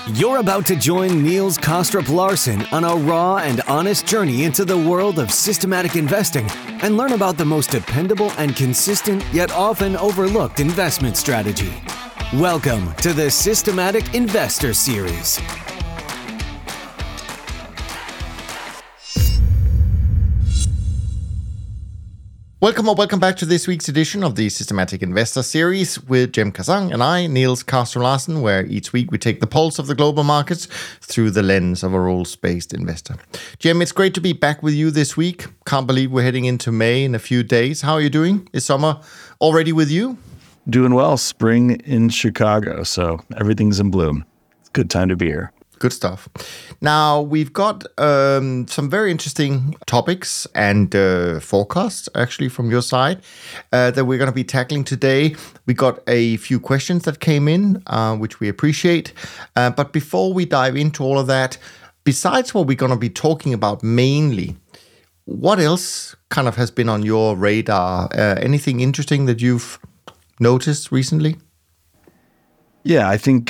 You're about to join Niels Kostrup Larsen on a raw and honest journey into the world of systematic investing and learn about the most dependable and consistent yet often overlooked investment strategy. Welcome to the Systematic Investor Series. Welcome back to this week's edition of the Systematic Investor Series with Jem Kazang and I, Niels Kostrup Larsen, where each week we take the pulse of the global markets through the lens of a rules-based investor. Jem, it's great to be back with you this week. Can't believe we're heading into May in a few days. How are you doing? Is summer already with you? Doing well. Spring in Chicago, so everything's in bloom. It's a good time to be here. Good stuff. Now, we've got some very interesting topics and forecasts, actually, from your side that we're going to be tackling today. We got a few questions that came in, which we appreciate. But before we dive into all of that, besides what we're going to be talking about mainly, what else kind of has been on your radar? Anything interesting that you've noticed recently? Yeah, I think,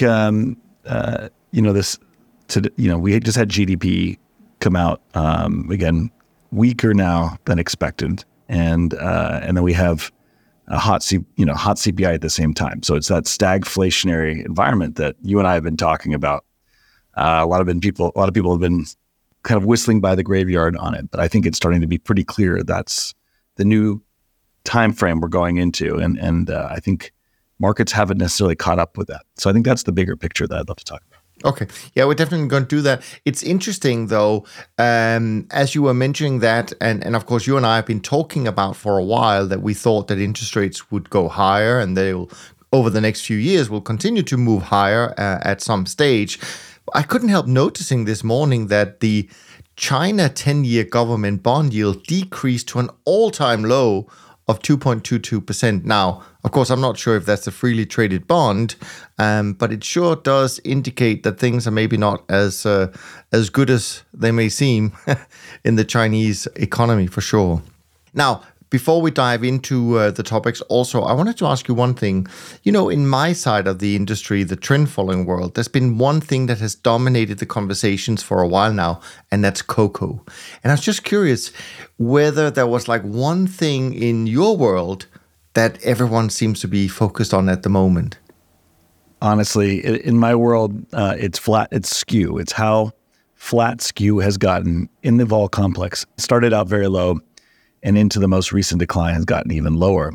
we just had GDP come out again weaker now than expected, and then we have a hot CPI at the same time. So it's that stagflationary environment that you and I have been talking about. A lot of people have been kind of whistling by the graveyard on it, but I think it's starting to be pretty clear that's the new time frame we're going into, and I think markets haven't necessarily caught up with that. So I think that's the bigger picture that I'd love to talk about. Okay. Yeah, we're definitely going to do that. It's interesting, though, as you were mentioning that, and of course, you and I have been talking about for a while that we thought that interest rates would go higher and they'll, over the next few years, will continue to move higher at some stage. I couldn't help noticing this morning that the China 10-year government bond yield decreased to an all-time low of 2.22%. Now, of course, I'm not sure if that's a freely traded bond, but it sure does indicate that things are maybe not as good as they may seem in the Chinese economy, for sure. Now, before we dive into the topics, also, I wanted to ask you one thing. You know, in my side of the industry, the trend following world, there's been one thing that has dominated the conversations for a while now, and that's cocoa. And I was just curious whether there was like one thing in your world that everyone seems to be focused on at the moment. Honestly, in my world, it's skew. It's how flat skew has gotten in the vol complex. It started out very low, and into the most recent decline has gotten even lower.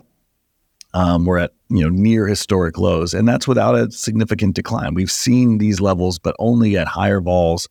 We're at near historic lows, and that's without a significant decline. We've seen these levels, but only at higher vols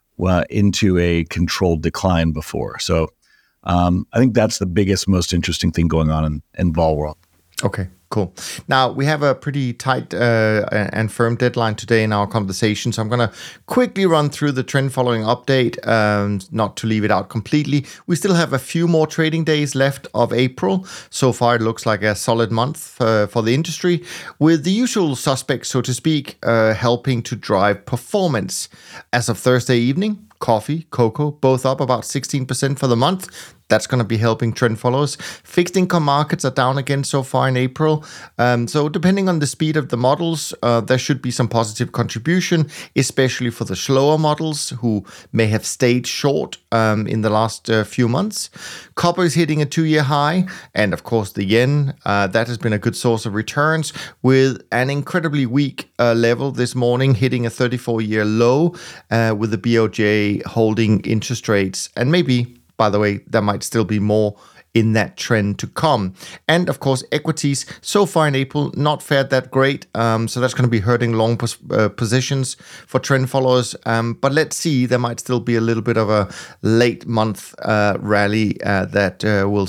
into a controlled decline before. So I think that's the biggest, most interesting thing going on in vol world. Okay, cool. Now, we have a pretty tight and firm deadline today in our conversation, so I'm going to quickly run through the trend following update, not to leave it out completely. We still have a few more trading days left of April. So far, it looks like a solid month for the industry, with the usual suspects, so to speak, helping to drive performance. As of Thursday evening, coffee, cocoa, both up about 16% for the month. That's going to be helping trend followers. Fixed income markets are down again so far in April. So depending on the speed of the models, there should be some positive contribution, especially for the slower models who may have stayed short in the last few months. Copper is hitting a 2-year high. And of course, the yen, that has been a good source of returns with an incredibly weak level this morning, hitting a 34-year low with the BOJ holding interest rates. And maybe, by the way, there might still be more in that trend to come. And of course, equities so far in April not fared that great. So that's going to be hurting long positions for trend followers. But let's see, there might still be a little bit of a late month rally that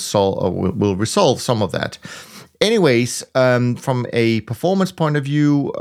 will resolve some of that. Anyways, from a performance point of view,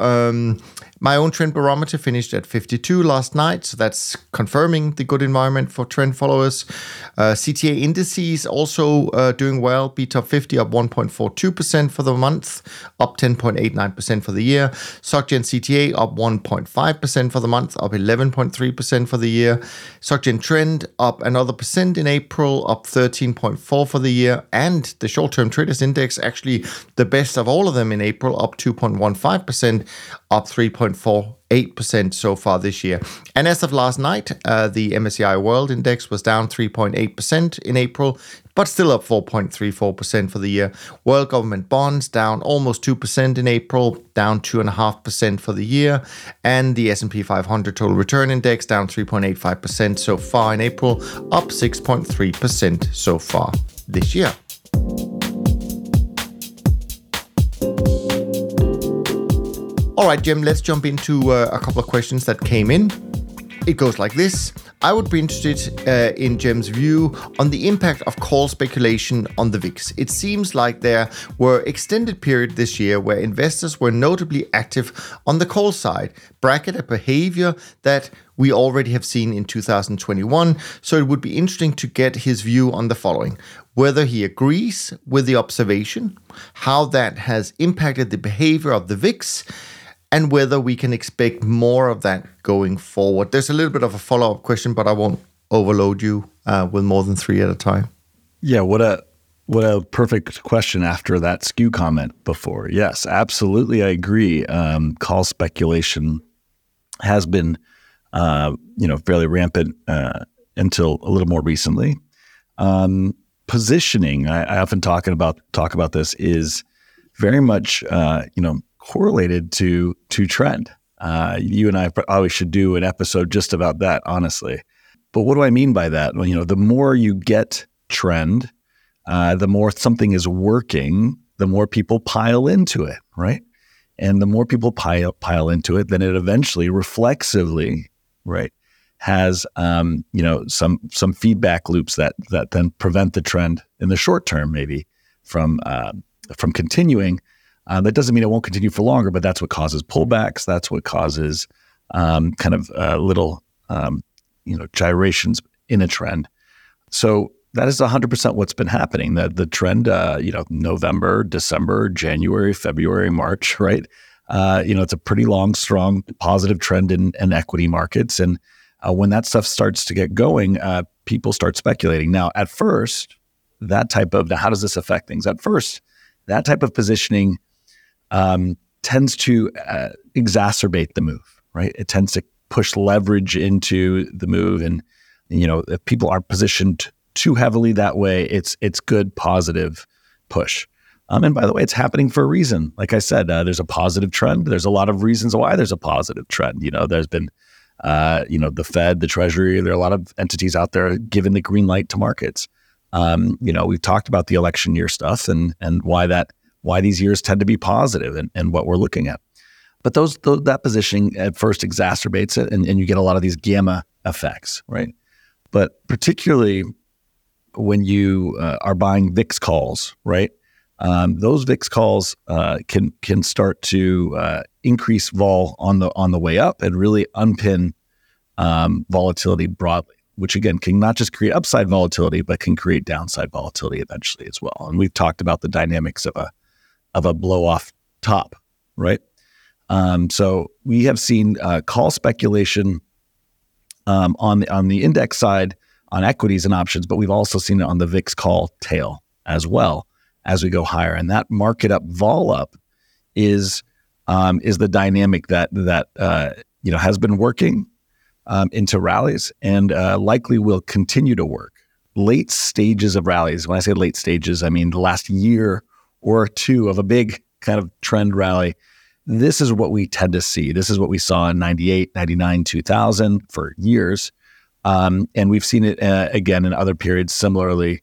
my own trend barometer finished at 52 last night, so that's confirming the good environment for trend followers. CTA indices also doing well. BTOP 50 up 1.42% for the month, up 10.89% for the year. SocGen CTA up 1.5% for the month, up 11.3% for the year. SocGen Trend up another percent in April, up 13.4% for the year. And the short-term traders index, actually the best of all of them in April, up 2.15%, up 3.4% 3.48% so far this year. And as of last night, the MSCI World Index was down 3.8% in April, but still up 4.34% for the year. World government bonds down almost 2% in April, down 2.5% for the year. And the S&P 500 Total Return Index down 3.85% so far in April, up 6.3% so far this year. All right, Jim, let's jump into a couple of questions that came in. It goes like this. I would be interested in Jim's view on the impact of call speculation on the VIX. It seems like there were extended periods this year where investors were notably active on the call side, bracket a behavior that we already have seen in 2021. So it would be interesting to get his view on the following: whether he agrees with the observation, how that has impacted the behavior of the VIX, and whether we can expect more of that going forward. There's a little bit of a follow-up question, but I won't overload you with more than 3 at a time. Yeah, what a perfect question after that skew comment before. Yes, absolutely, I agree. Call speculation has been, fairly rampant until a little more recently. Positioning, I often talk about this, is very much, correlated to trend. You and I always should do an episode just about that, honestly. But what do I mean by that? Well, the more you get trend, the more something is working, the more people pile into it, right? And the more people pile into it, then it eventually reflexively, right, has some feedback loops that then prevent the trend in the short term, maybe from continuing. That doesn't mean it won't continue for longer, but that's what causes pullbacks. That's what causes little gyrations in a trend. So that is 100% what's been happening. The trend, November, December, January, February, March, right? It's a pretty long, strong, positive trend in equity markets. And when that stuff starts to get going, people start speculating. Now, at first, now how does this affect things? At first, that type of positioning tends to exacerbate the move, right? It tends to push leverage into the move. And, if people are positioned too heavily that way, it's good, positive push. And by the way, it's happening for a reason. Like I said, there's a positive trend. There's a lot of reasons why there's a positive trend. There's been, the Fed, the Treasury, there are a lot of entities out there giving the green light to markets. We've talked about the election year stuff and why these years tend to be positive and what we're looking at. But that positioning at first exacerbates it, and you get a lot of these gamma effects, right? But particularly when you are buying VIX calls, right? Those VIX calls can start to increase vol on the way up and really unpin volatility broadly, which again can not just create upside volatility, but can create downside volatility eventually as well. And we've talked about the dynamics of a blow off top, right? So we have seen call speculation on the index side on equities and options, but we've also seen it on the VIX call tail as well as we go higher. And that market up, vol up is the dynamic that has been working into rallies and likely will continue to work. Late stages of rallies. When I say late stages, I mean the last year or two of a big kind of trend rally. This is what we tend to see. This is what we saw in 98, 99, 2000 for years. And we've seen it again in other periods similarly.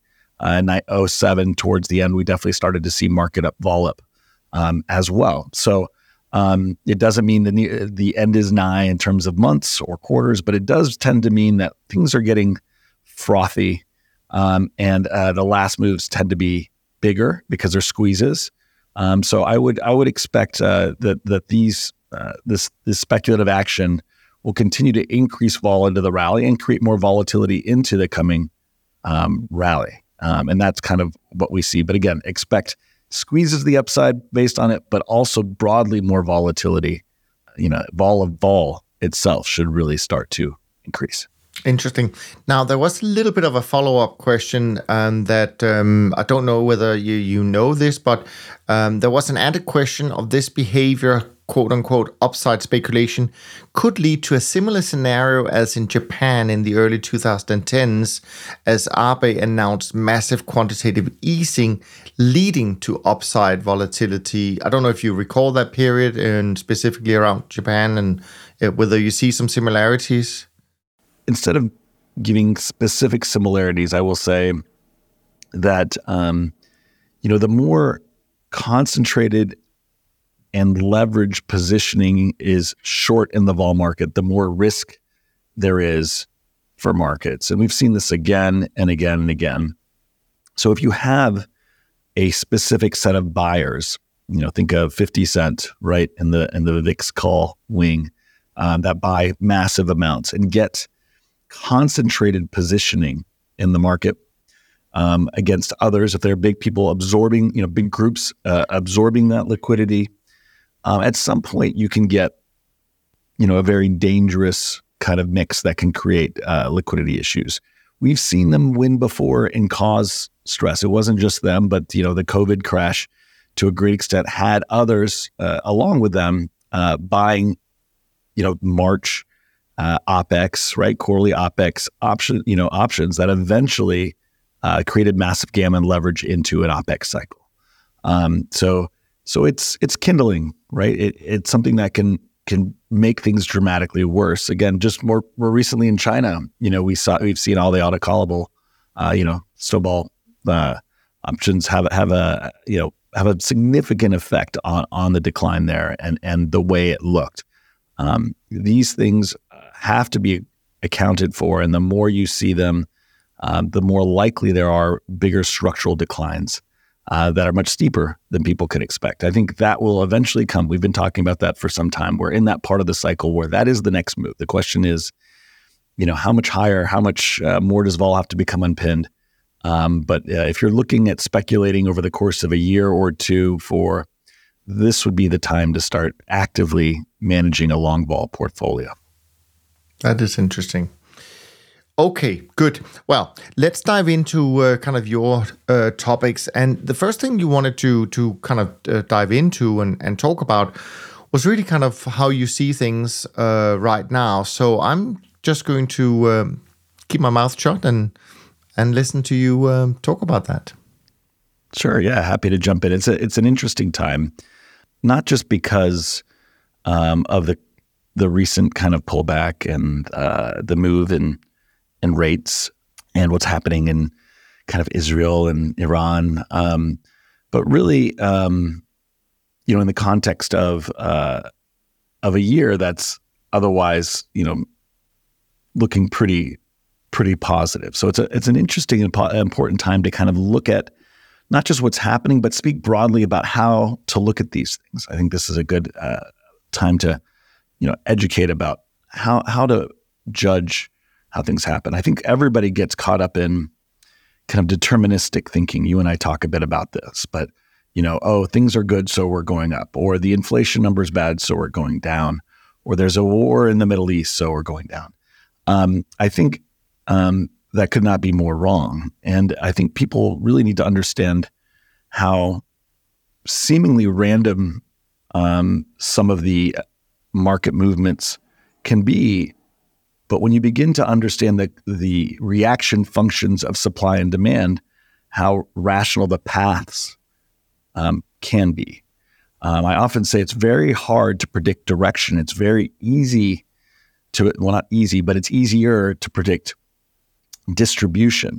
07 towards the end, we definitely started to see market up, vol up as well. So it doesn't mean the end is nigh in terms of months or quarters, but it does tend to mean that things are getting frothy and the last moves tend to be bigger because they're squeezes. So I would expect that this speculative action will continue to increase vol into the rally and create more volatility into the coming rally. And that's kind of what we see. But again, expect squeezes the upside based on it, but also broadly more volatility. Vol itself should really start to increase. Interesting. Now, there was a little bit of a follow-up question that I don't know whether you know this, but there was an added question of this behavior quote unquote upside speculation could lead to a similar scenario as in Japan in the early 2010s, as Abe announced massive quantitative easing leading to upside volatility. I don't know if you recall that period, and specifically around Japan, and whether you see some similarities. Instead of giving specific similarities, I will say that the more concentrated and leverage positioning is short in the vol market, the more risk there is for markets. And we've seen this again and again and again. So if you have a specific set of buyers, think of 50 Cent, right, in the VIX call wing, that buy massive amounts and get concentrated positioning in the market against others, if they're big people absorbing, big groups absorbing that liquidity, at some point you can get, a very dangerous kind of mix that can create liquidity issues. We've seen them win before and cause stress. It wasn't just them, but the COVID crash to a great extent had others along with them buying, March OPEX, right, quarterly OPEX options that eventually created massive gamma and leverage into an OPEX cycle. So it's kindling, right? It's something that can make things dramatically worse. Again, just more recently in China, we've seen all the autocallable, snowball options have a significant effect on the decline there and the way it looked. These things have to be accounted for, and the more you see them, the more likely there are bigger structural declines that are much steeper than people could expect. I think that will eventually come. We've been talking about that for some time. We're in that part of the cycle where that is the next move. The question is, how much higher, how much more does vol have to become unpinned? But if you're looking at speculating over the course of a year or two, this would be the time to start actively managing a long vol portfolio. That is interesting. Okay, good. Well, let's dive into kind of your topics. And the first thing you wanted to kind of dive into and talk about was really kind of how you see things right now. So I'm just going to keep my mouth shut and listen to you talk about that. Sure. Yeah, happy to jump in. It's an interesting time, not just because of the recent kind of pullback and the move in rates and what's happening in kind of Israel and Iran, but really, in the context of a year that's otherwise, looking pretty positive. So it's an interesting and important time to kind of look at not just what's happening, but speak broadly about how to look at these things. I think this is a good time to, educate about how to judge how things happen. I think everybody gets caught up in kind of deterministic thinking. You and I talk a bit about this, but things are good, so we're going up, or the inflation number is bad, so we're going down, or there's a war in the Middle East, so we're going down. I think that could not be more wrong. And I think people really need to understand how seemingly random some of the market movements can be. But when you begin to understand the reaction functions of supply and demand, how rational the paths can be. I often say it's very hard to predict direction. It's very easy not easy, but it's easier to predict distribution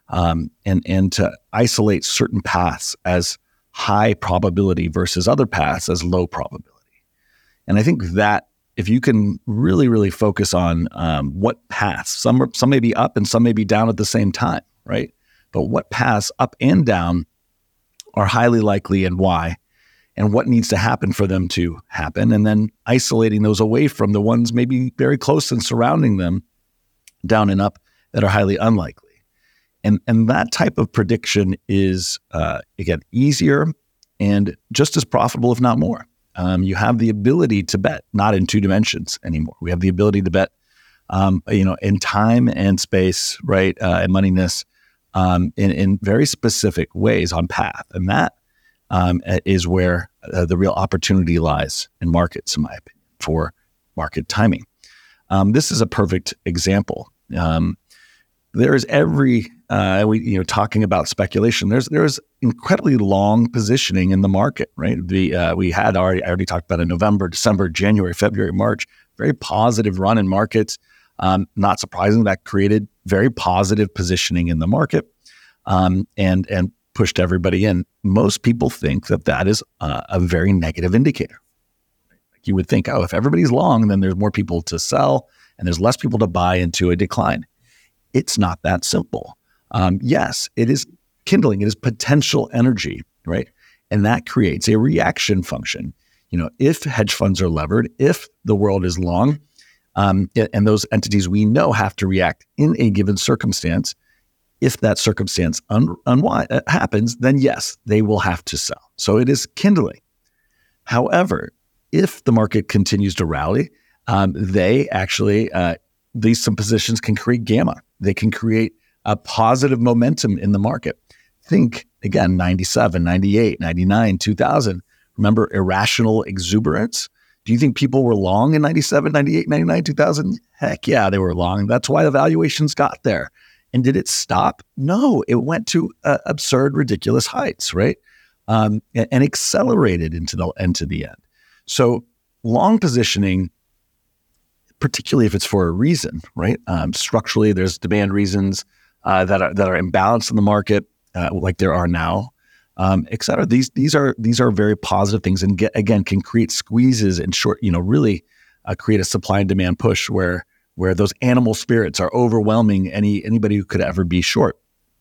and to isolate certain paths as high probability versus other paths as low probability. And I think that if you can really, really focus on what paths, some may be up and some may be down at the same time, right? But what paths up and down are highly likely and why, and what needs to happen for them to happen, and then isolating those away from the ones maybe very close and surrounding them down and up that are highly unlikely. And that type of prediction is, again, easier and just as profitable, if not more. You have the ability to bet, not in two dimensions anymore. We have the ability to bet, in time and space, right, and moneyness, in very specific ways on path. And that is where the real opportunity lies in markets, in my opinion, for market timing. This is a perfect example. There is talking about speculation. There's incredibly long positioning in the market, right? I already talked about in November, December, January, February, March, very positive run in markets. Not surprising, that created very positive positioning in the market, and pushed everybody in. Most people think that is a very negative indicator. Like you would think, if everybody's long, then there's more people to sell and there's less people to buy into a decline. It's not that simple. Yes, it is kindling. It is potential energy, right? And that creates a reaction function. If hedge funds are levered, if the world is long, and those entities we know have to react in a given circumstance, if that circumstance happens, then yes, they will have to sell. So it is kindling. However, if the market continues to rally, they actually, some positions can create gamma. They can create a positive momentum in the market. Think, again, 97, 98, 99, 2000. Remember irrational exuberance? Do you think people were long in 97, 98, 99, 2000? Heck yeah, they were long. That's why the valuations got there. And did it stop? No, it went to absurd, ridiculous heights, right? And accelerated into the end. So long positioning, particularly if it's for a reason, right? Structurally, there's demand reasons that are imbalanced in the market, like there are now, et cetera. These are very positive things, and can create squeezes and really create a supply and demand push where those animal spirits are overwhelming anybody who could ever be short.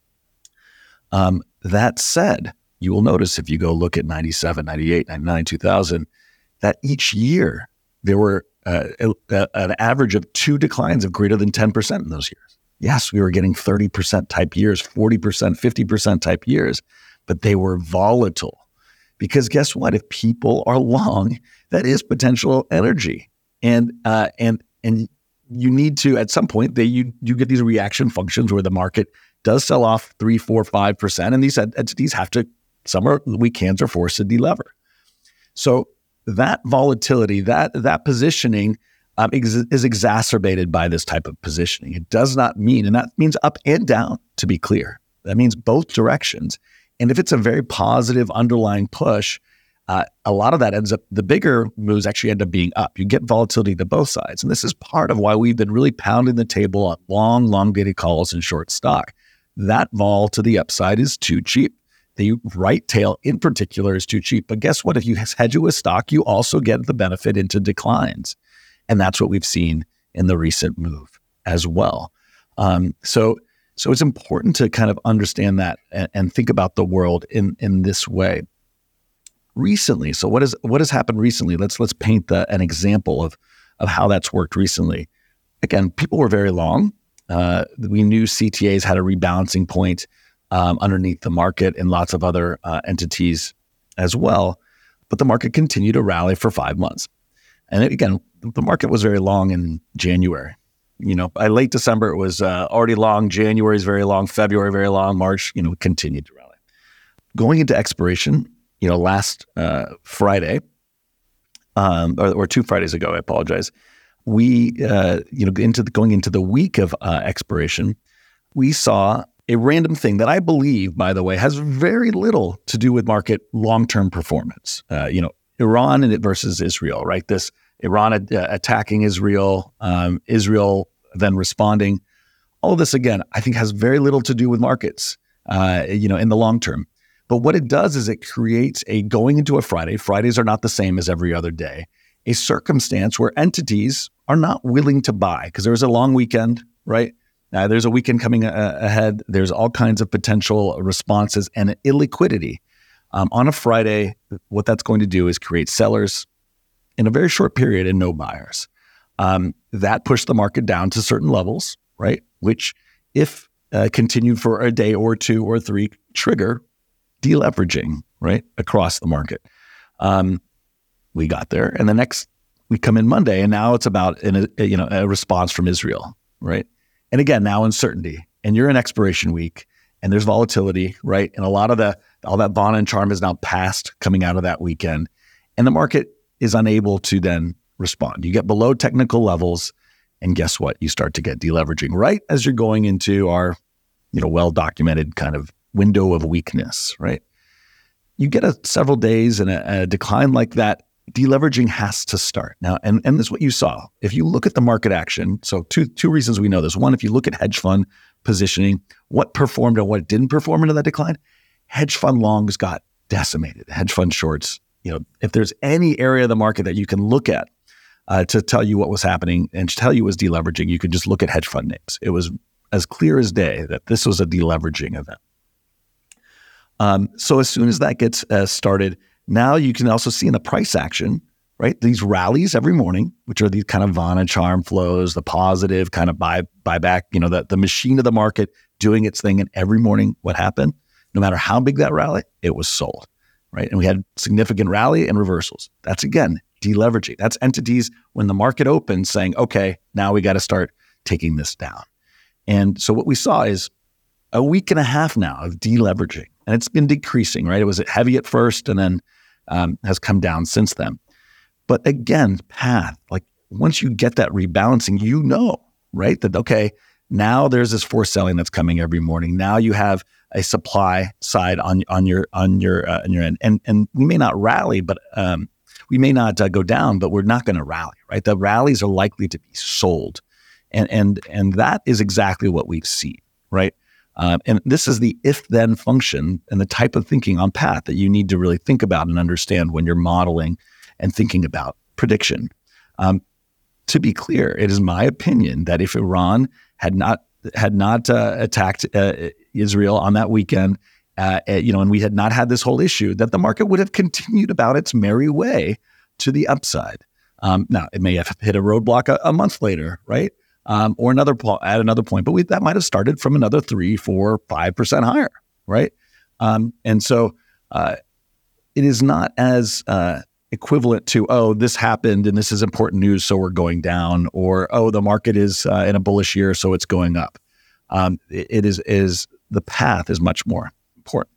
That said, you will notice if you go look at 97, 98, 99, 2000, that each year there were an average of 2 declines of greater than 10% in those years. Yes, we were getting 30% type years, 40%, 50% type years, but they were volatile. Because guess what? If people are long, that is potential energy. And you need to, at some point, you get these reaction functions where the market does sell off 3, 4, 5%, and these entities some are weekends are forced to delever. So that volatility, that positioning is exacerbated by this type of positioning. It does not mean, and that means up and down, to be clear. That means both directions. And if it's a very positive underlying push, a lot of that the bigger moves actually end up being up. You get volatility to both sides. And this is part of why we've been really pounding the table on long dated calls and short stock. That vol to the upside is too cheap. The right tail in particular is too cheap. But guess what? If you hedge it with stock, you also get the benefit into declines. And that's what we've seen in the recent move as well. So it's important to kind of understand that and think about the world in this way. Recently, so what has happened recently? Let's paint an example of how that's worked recently. Again, people were very long. We knew CTAs had a rebalancing point underneath the market and lots of other entities as well. But the market continued to rally for 5 months. And again, the market was very long in January. By late December, it was already long. January is very long. February, very long. March, continued to rally. Going into expiration, last Friday, or 2 Fridays ago, I apologize. We, going into the week of expiration, we saw a random thing that I believe, by the way, has very little to do with market long-term performance. Iran versus Israel, right? This Iran attacking Israel, Israel then responding. All of this, again, I think has very little to do with markets, in the long term. But what it does is it creates going into a Friday. Fridays are not the same as every other day. A circumstance where entities are not willing to buy because there's a long weekend, right? There's a weekend coming ahead. There's all kinds of potential responses and illiquidity. On a Friday, what that's going to do is create sellers in a very short period and no buyers. That pushed the market down to certain levels, right? Which, if continued for a day or 2 or 3, trigger deleveraging, right, across the market. We got there, and the next we come in Monday, and now it's about a response from Israel, right? And again, now uncertainty, and you're in expiration week, and there's volatility, right? And a lot of the all that Vana and charm is now past coming out of that weekend, and the market is unable to then respond. You get below technical levels, and guess what? You start to get deleveraging right as you're going into our, well-documented kind of window of weakness, right? You get several days and a decline like that, deleveraging has to start. Now, and this is what you saw. If you look at the market action, so two reasons we know this. One, if you look at hedge fund positioning, what performed and what didn't perform into that decline, hedge fund longs got decimated. Hedge fund shorts, if there's any area of the market that you can look at to tell you what was happening and to tell you was deleveraging, you could just look at hedge fund names. It was as clear as day that this was a deleveraging event. So as soon as that gets started, now you can also see in the price action, right? These rallies every morning, which are these kind of Vana charm flows, the positive kind of buyback, the machine of the market doing its thing. And every morning, what happened? No matter how big that rally, it was sold, right? And we had significant rally and reversals. That's, again, deleveraging. That's entities when the market opens saying, okay, now we got to start taking this down. And so what we saw is a week and a half now of deleveraging, and it's been decreasing, right? It was heavy at first and then has come down since then. But again, path, like once you get that rebalancing, right? That, okay, now there's this forced selling that's coming every morning. Now you have a supply side on your end. And we may not rally, but we may not go down, but we're not going to rally, right? The rallies are likely to be sold. And that is exactly what we've seen, right? And this is the if-then function and the type of thinking on path that you need to really think about and understand when you're modeling and thinking about prediction. To be clear, it is my opinion that if Iran had not attacked Israel on that weekend, and we had not had this whole issue, that the market would have continued about its merry way to the upside. Now, it may have hit a roadblock a month later, right? Or at another point, but that might have started from another 3, 4, 5% higher, right? And so it is not as equivalent to, oh, this happened and this is important news, so we're going down, or, oh, the market is in a bullish year, so it's going up. It is the path is much more important.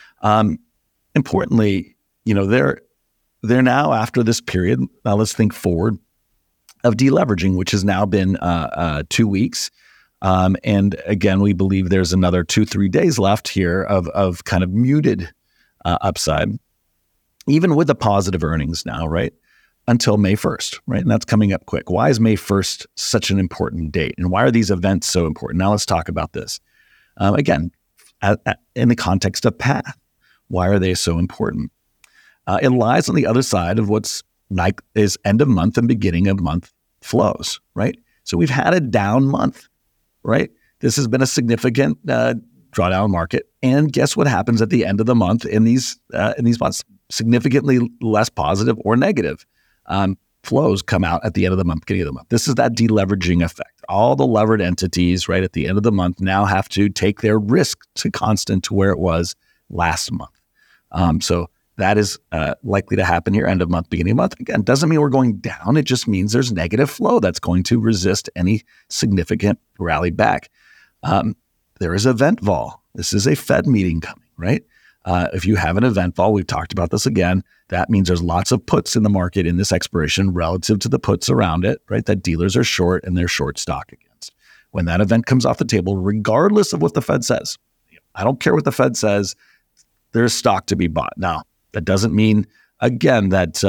Importantly, they're now after this period. Now let's think forward of deleveraging, which has now been 2 weeks. And again, we believe there's another 2-3 days left here of kind of muted upside, even with the positive earnings now, right? Until May 1st, right? And that's coming up quick. Why is May 1st such an important date? And why are these events so important? Now let's talk about this. Again, in the context of path, why are they so important? It lies on the other side of what's like is end of month and beginning of month flows, right? So we've had a down month, right? This has been a significant drawdown market. And guess what happens at the end of the month in these months? Significantly less positive or negative flows come out at the end of the month, beginning of the month. This is that deleveraging effect. All the levered entities, right, at the end of the month now have to take their risk to constant to where it was last month. So that is likely to happen here, end of month, beginning of month. Again, doesn't mean we're going down. It just means there's negative flow that's going to resist any significant rally back. There is event vol. This is a Fed meeting coming, right? If you have an event vol, we've talked about this again, that means there's lots of puts in the market in this expiration relative to the puts around it, right? That dealers are short and they're short stock against. When that event comes off the table, regardless of what the Fed says, I don't care what the Fed says, there's stock to be bought. Now, that doesn't mean, again, that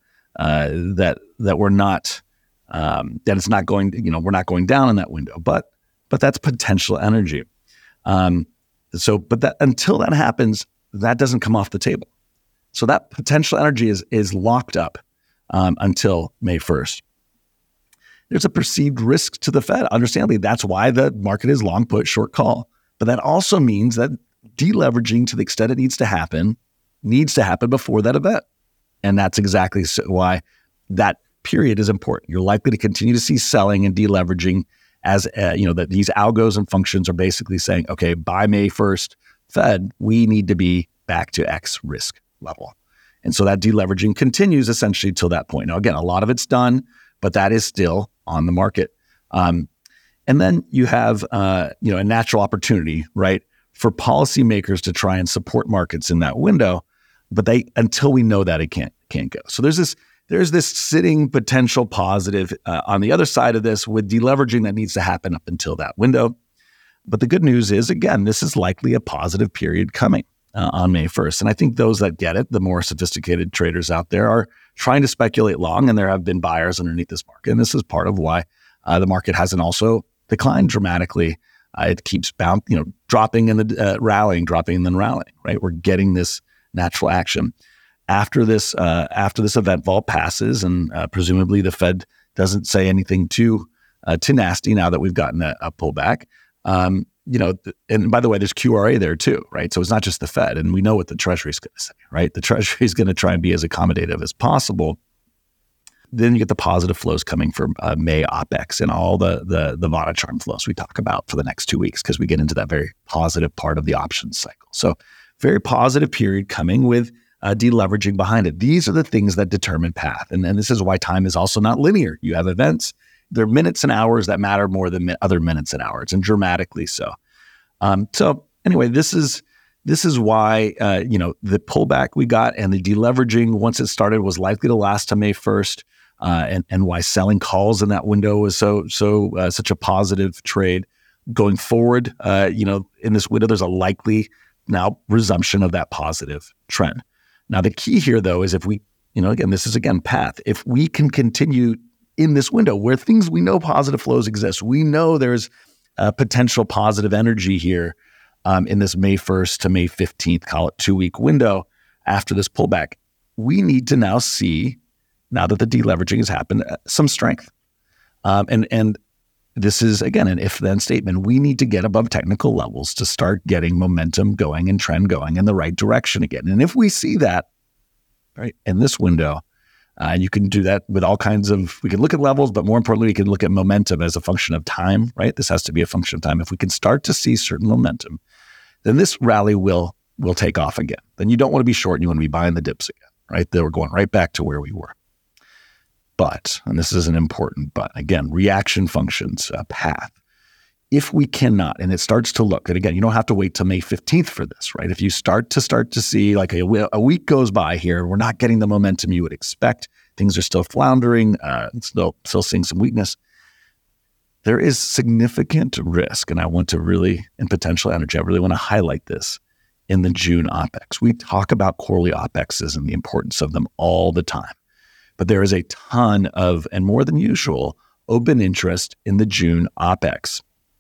we're not that it's not going, we're not going down in that window, but that's potential energy. But that until that happens, that doesn't come off the table. So that potential energy is locked up until May 1st. There's a perceived risk to the Fed. Understandably, that's why the market is long put, short call. But that also means that deleveraging, to the extent it needs to happen before that event. And that's exactly why that period is important. You're likely to continue to see selling and deleveraging as, that these algos and functions are basically saying, okay, by May 1st, Fed, we need to be back to X risk level. And so that deleveraging continues essentially till that point. Now, again, a lot of it's done, but that is still on the market. And then you have, a natural opportunity, right, for policymakers to try and support markets in that window, but until we know that, it can't go. So there's this sitting potential positive on the other side of this with deleveraging that needs to happen up until that window. But the good news is, again, this is likely a positive period coming on May 1st. And I think those that get it, the more sophisticated traders out there, are trying to speculate long, and there have been buyers underneath this market. And this is part of why the market hasn't also declined dramatically. It keeps dropping and then rallying, dropping and then rallying, right? We're getting this natural action. After this event vol passes, and presumably the Fed doesn't say anything too nasty now that we've gotten a pullback, and by the way, there's QRA there too, right? So it's not just the Fed, and we know what the Treasury is going to say, right? The Treasury is going to try and be as accommodative as possible. Then you get the positive flows coming from May OPEX and all the VANA charm flows we talk about for the next 2 weeks, because we get into that very positive part of the options cycle. So very positive period coming with deleveraging behind it. These are the things that determine path. And this is why time is also not linear. You have events. There are minutes and hours that matter more than other minutes and hours, and dramatically so. So anyway, this is why the pullback we got and the deleveraging once it started was likely to last to May 1st, and why selling calls in that window was such a positive trade going forward. In this window, there's a likely now resumption of that positive trend. Now, the key here, though, is if we, this is path. If we can continue in this window where we know positive flows exist, we know there's potential positive energy here in this May 1st to May 15th, call it 2-week window after this pullback, we need to now see, now that the deleveraging has happened, some strength. And this is, again, an if-then statement. We need to get above technical levels to start getting momentum going and trend going in the right direction again. And if we see that, right, in this window, and you can do that with all kinds of, we can look at levels, but more importantly, we can look at momentum as a function of time, right? This has to be a function of time. If we can start to see certain momentum, then this rally will take off again. Then you don't want to be short and you want to be buying the dips again, right? Then we're going right back to where we were. But, and this is an important but, again, reaction functions, path. If we cannot, and it starts to look, and again, you don't have to wait till May 15th for this, right? If you start to see like a week goes by here, we're not getting the momentum you would expect, things are still floundering, still seeing some weakness, there is significant risk, and I want to really, in potential energy, I really want to highlight this in the June OPEX. We talk about quarterly OPEXs and the importance of them all the time, but there is a ton of, and more than usual, open interest in the June OPEX.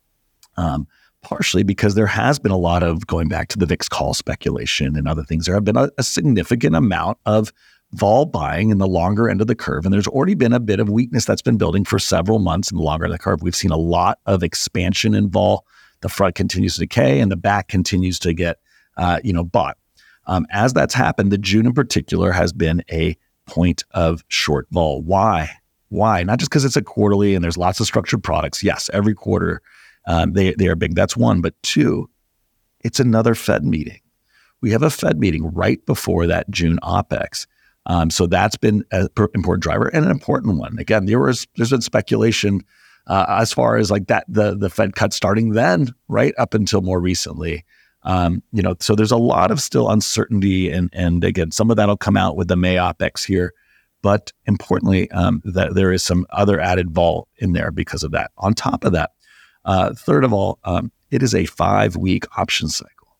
Partially because there has been a lot of, going back to the VIX call speculation and other things, there have been a significant amount of vol buying in the longer end of the curve. And there's already been a bit of weakness that's been building for several months in the longer end of the curve. We've seen a lot of expansion in vol. The front continues to decay and the back continues to get, bought. As that's happened, the June in particular has been a point of short vol. Why? Not just because it's a quarterly and there's lots of structured products. Yes, every quarter, they are big. That's one. But two, it's another Fed meeting. We have a Fed meeting right before that June OPEX. So that's been an important driver and an important one. Again, there's been speculation as far as like that the Fed cut starting then, right up until more recently. So there's a lot of still uncertainty, and again, some of that'll come out with the May OPEX here. But importantly, that there is some other added vol in there because of that. On top of that, third of all, it is a 5-week option cycle.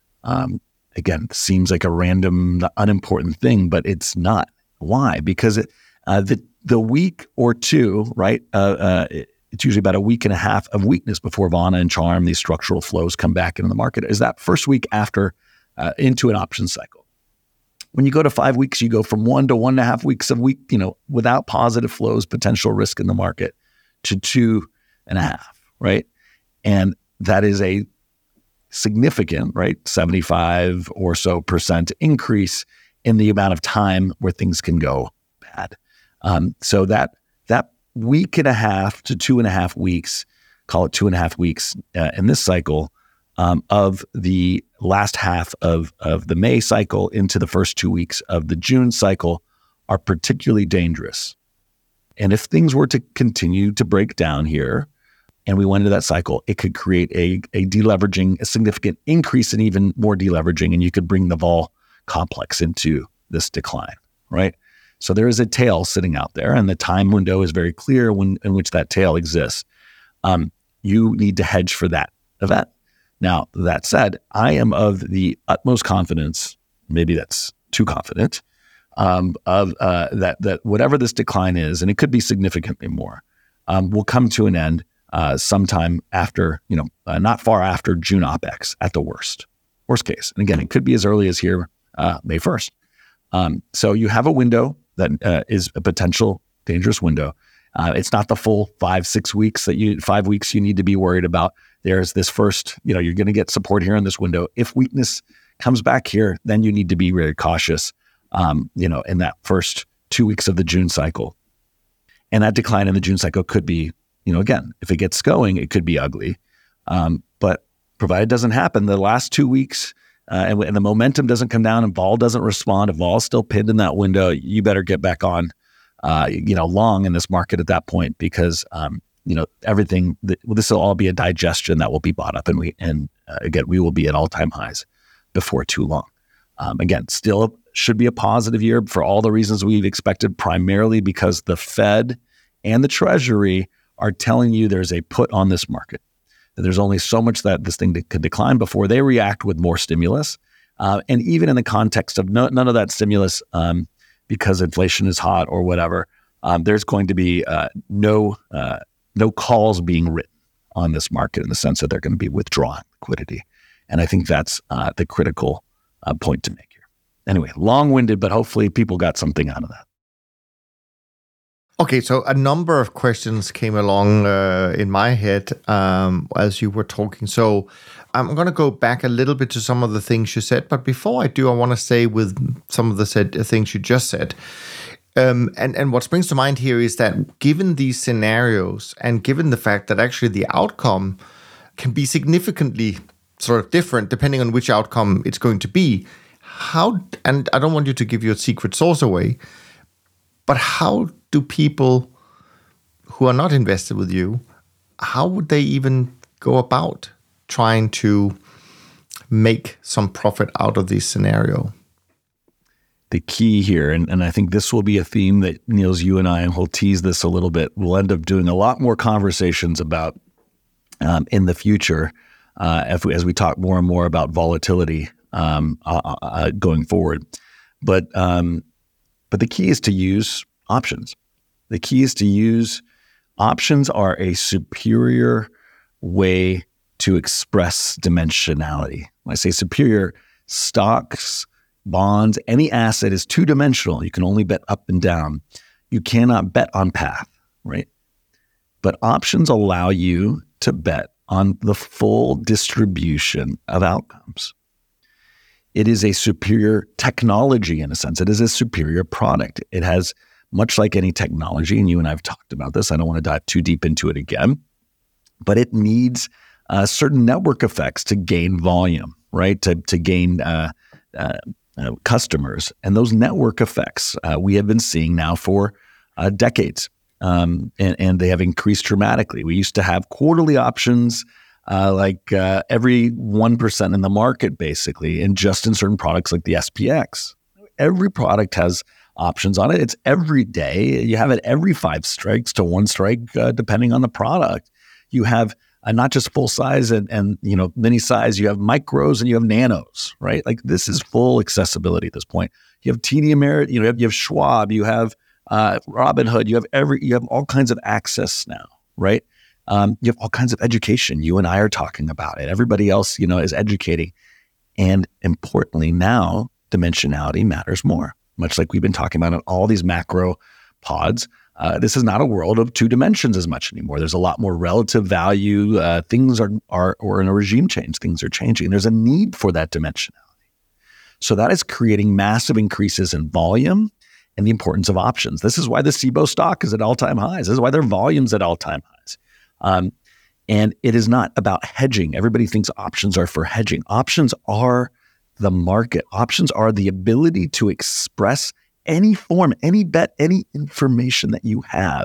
Again, seems like a random, unimportant thing, but it's not. Why? Because the week or two, right? It's usually about a week and a half of weakness before VANA and Charm, these structural flows, come back into the market. Is that first week after into an option cycle? When you go to 5 weeks, you go from 1 to 1.5 weeks of week, without positive flows, potential risk in the market, to 2.5. Right. And that is a significant, right, 75 or so % increase in the amount of time where things can go bad. So that week and a half to 2.5 weeks, call it 2.5 weeks in this cycle, of the last half of the May cycle into the first 2 weeks of the June cycle are particularly dangerous. And if things were to continue to break down here, and we went into that cycle, it could create a deleveraging, a significant increase in even more deleveraging, and you could bring the vol complex into this decline, right? So there is a tail sitting out there, and the time window is very clear in which that tail exists. You need to hedge for that event. Now, that said, I am of the utmost confidence, maybe that's too confident, that whatever this decline is, and it could be significantly more, will come to an end sometime after, not far after June OPEX at the worst case. And again, it could be as early as here, May 1st. So you have a window that is a potential dangerous window. It's not the full 5 weeks you need to be worried about. There's this first, you're going to get support here in this window. If weakness comes back here, then you need to be very cautious, in that first 2 weeks of the June cycle. And that decline in the June cycle could be, again, if it gets going, it could be ugly. But provided it doesn't happen, the last 2 weeks, and the momentum doesn't come down and vol doesn't respond, if vol's still pinned in that window, you better get back on, long in this market at that point, because, everything, this will all be a digestion that will be bought up, and again, we will be at all-time highs before too long. Again, still should be a positive year for all the reasons we've expected, primarily because the Fed and the Treasury are telling you there's a put on this market. That there's only so much that this thing could decline before they react with more stimulus. And even in the context of none of that stimulus, because inflation is hot or whatever, there's going to be no calls being written on this market in the sense that they're going to be withdrawing liquidity. And I think that's the critical point to make here. Anyway, long-winded, but hopefully people got something out of that. Okay, so a number of questions came along in my head as you were talking. So I'm going to go back a little bit to some of the things you said. But before I do, I want to stay with some of the things you just said. And what springs to mind here is that given these scenarios and given the fact that actually the outcome can be significantly sort of different depending on which outcome it's going to be, and I don't want you to give your secret sauce away, but how do people who are not invested with you, how would they even go about trying to make some profit out of this scenario? The key here, and I think this will be a theme that, Niels, you and I will tease this a little bit. We'll end up doing a lot more conversations about in the future as we talk more and more about volatility going forward. But the key is to use options. The key is to use options are a superior way to express dimensionality. When I say superior, stocks, bonds, any asset is two-dimensional. You can only bet up and down. You cannot bet on path, right? But options allow you to bet on the full distribution of outcomes. It is a superior technology in a sense. It is a superior product. It has, much like any technology, and you and I have talked about this, I don't want to dive too deep into it again, but it needs certain network effects to gain volume, right? To gain customers. And those network effects we have been seeing now for decades, and they have increased dramatically. We used to have quarterly options every 1% in the market, basically, and just in certain products like the SPX. Every product has options on it. It's every day. You have it every 5 strikes to 1 strike, depending on the product. You have not just full size and mini size. You have micros and you have nanos, right? Like this is full accessibility at this point. You have TD Ameritrade, you have Schwab, you have Robinhood, you have all kinds of access now, right? You have all kinds of education. You and I are talking about it. Everybody else, is educating. And importantly now, dimensionality matters more. Much like we've been talking about in all these macro pods, this is not a world of 2 dimensions as much anymore. There's a lot more relative value. Things are in a regime change. Things are changing. There's a need for that dimensionality. So that is creating massive increases in volume and the importance of options. This is why the Cboe stock is at all-time highs. This is why their volume's at all-time highs. And it is not about hedging. Everybody thinks options are for hedging. Options are the market. Options are the ability to express any form, any bet, any information that you have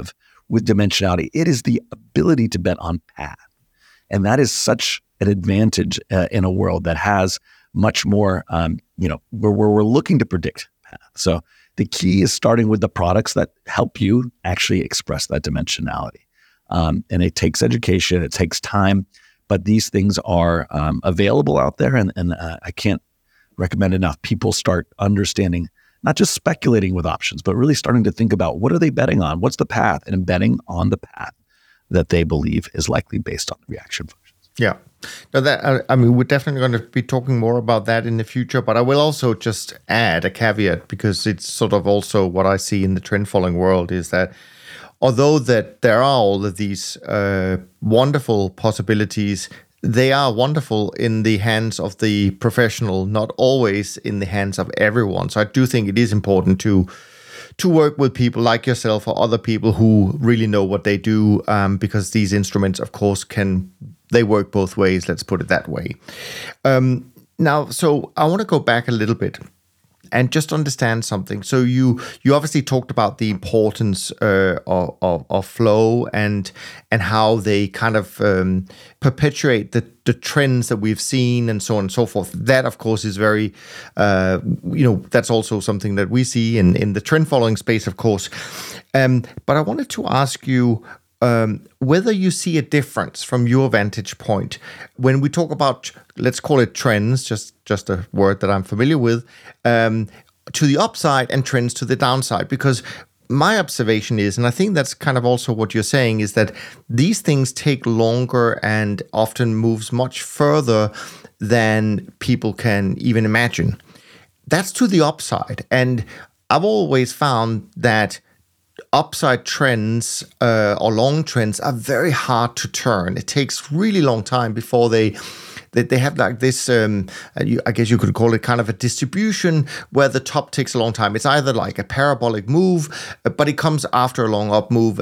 with dimensionality. It is the ability to bet on path. And that is such an advantage in a world that has much more, where we're looking to predict path. So the key is starting with the products that help you actually express that dimensionality. And it takes education, it takes time, but these things are available out there. And I can't recommend enough people start understanding, not just speculating with options, but really starting to think about what are they betting on? What's the path? And betting on the path that they believe is likely based on the reaction functions. Yeah. Now that, I mean, we're definitely going to be talking more about that in the future, but I will also just add a caveat, because it's sort of also what I see in the trend following world is that although that there are all of these wonderful possibilities, they are wonderful in the hands of the professional, not always in the hands of everyone. So I do think it is important to work with people like yourself or other people who really know what they do, because these instruments, of course, they work both ways. Let's put it that way. Now, so I want to go back a little bit and just understand something. So you obviously talked about the importance of flow and how they kind of perpetuate the trends that we've seen and so on and so forth. That, of course, is very, that's also something that we see in the trend following space, of course. But I wanted to ask you whether you see a difference from your vantage point when we talk about, let's call it trends, just a word that I'm familiar with, to the upside and trends to the downside. Because my observation is, and I think that's kind of also what you're saying, is that these things take longer and often moves much further than people can even imagine. That's to the upside. And I've always found that upside trends or long trends are very hard to turn. It takes really long time before they have like this, I guess you could call it kind of a distribution where the top takes a long time. It's either like a parabolic move, but it comes after a long up move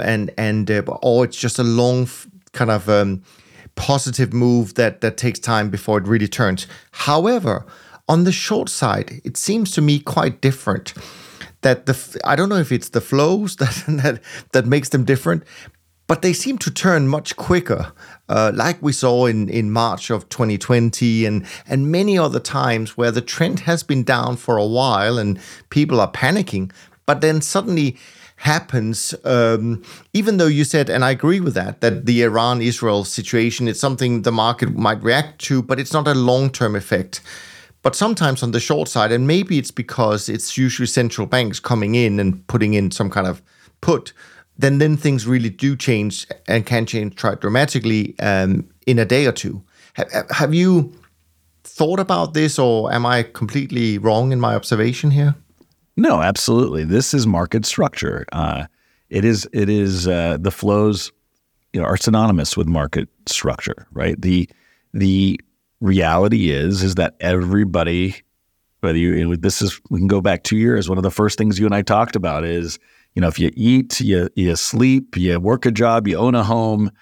or it's just a long kind of positive move that takes time before it really turns. However, on the short side, it seems to me quite different. That I don't know if it's the flows that makes them different, but they seem to turn much quicker, like we saw in March of 2020 and many other times where the trend has been down for a while and people are panicking, but then suddenly happens, even though you said, and I agree with that the Iran-Israel situation is something the market might react to, but it's not a long-term effect. But sometimes on the short side, and maybe it's because it's usually central banks coming in and putting in some kind of put, then things really do change and can change quite dramatically in a day or two. Have you thought about this, or am I completely wrong in my observation here? No, absolutely. This is market structure. It is the flows, are synonymous with market structure, right? The reality is that everybody, whether we can go back 2 years. One of the first things you and I talked about is, if you eat, you sleep, you work a job, you own a home,